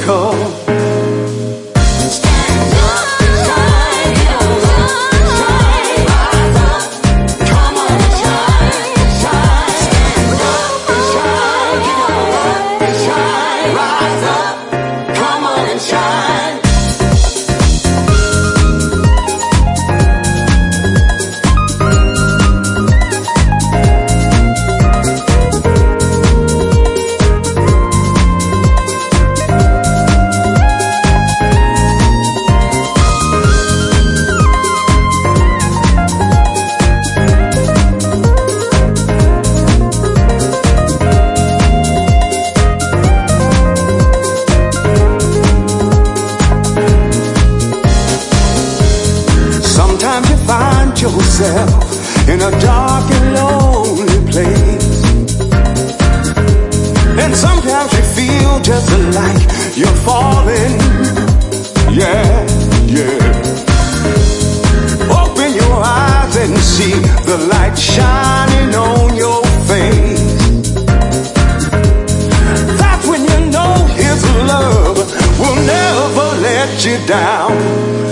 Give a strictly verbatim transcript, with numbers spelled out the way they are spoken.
miracle. Yourself in a dark and lonely place, and sometimes you feel just like you're falling. Yeah, yeah. Open your eyes and see the light shining on your face. That's when you know His love will never let you down.